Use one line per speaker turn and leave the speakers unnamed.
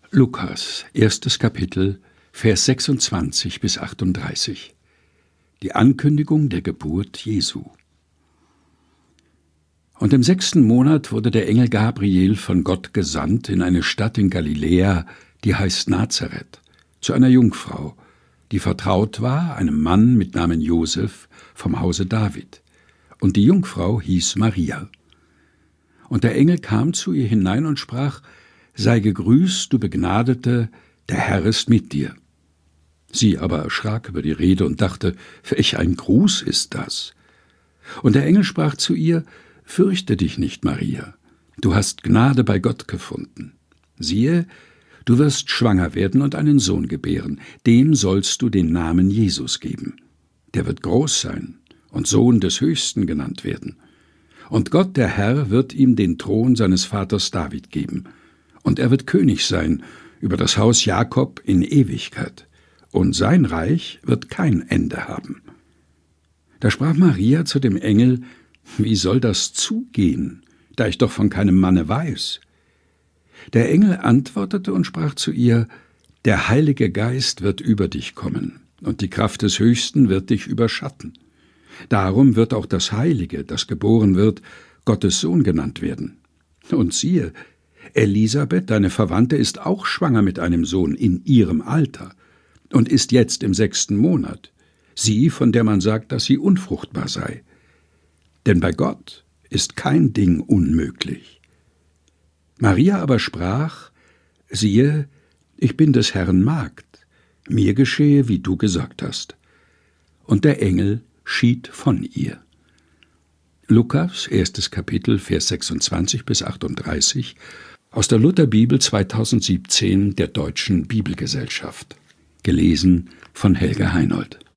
Lukas, 1. Kapitel, Vers 26 bis 38. Die Ankündigung der Geburt Jesu. Und im 6. Monat wurde der Engel Gabriel von Gott gesandt in eine Stadt in Galiläa, die heißt Nazareth, zu einer Jungfrau, die vertraut war einem Mann mit Namen Josef vom Hause David. Und die Jungfrau hieß Maria. Und der Engel kam zu ihr hinein und sprach: Sei gegrüßt, du Begnadete, der Herr ist mit dir. Sie aber erschrak über die Rede und dachte: Welch ein Gruß ist das? Und der Engel sprach zu ihr: Fürchte dich nicht, Maria, du hast Gnade bei Gott gefunden. Siehe, du wirst schwanger werden und einen Sohn gebären, dem sollst du den Namen Jesus geben. Der wird groß sein und Sohn des Höchsten genannt werden. Und Gott, der Herr, wird ihm den Thron seines Vaters David geben. Und er wird König sein über das Haus Jakob in Ewigkeit. Und sein Reich wird kein Ende haben. Da sprach Maria zu dem Engel: Wie soll das zugehen, da ich doch von keinem Manne weiß? Der Engel antwortete und sprach zu ihr: Der Heilige Geist wird über dich kommen, und die Kraft des Höchsten wird dich überschatten. Darum wird auch das Heilige, das geboren wird, Gottes Sohn genannt werden. Und siehe, Elisabeth, deine Verwandte, ist auch schwanger mit einem Sohn in ihrem Alter und ist jetzt im 6. Monat, sie, von der man sagt, dass sie unfruchtbar sei. Denn bei Gott ist kein Ding unmöglich. Maria aber sprach: Siehe, ich bin des Herrn Magd, mir geschehe, wie du gesagt hast. Und der Engel schied von ihr. Lukas, 1. Kapitel, Vers 26 bis 38, aus der Lutherbibel 2017 der Deutschen Bibelgesellschaft. Gelesen von Helga Heinold.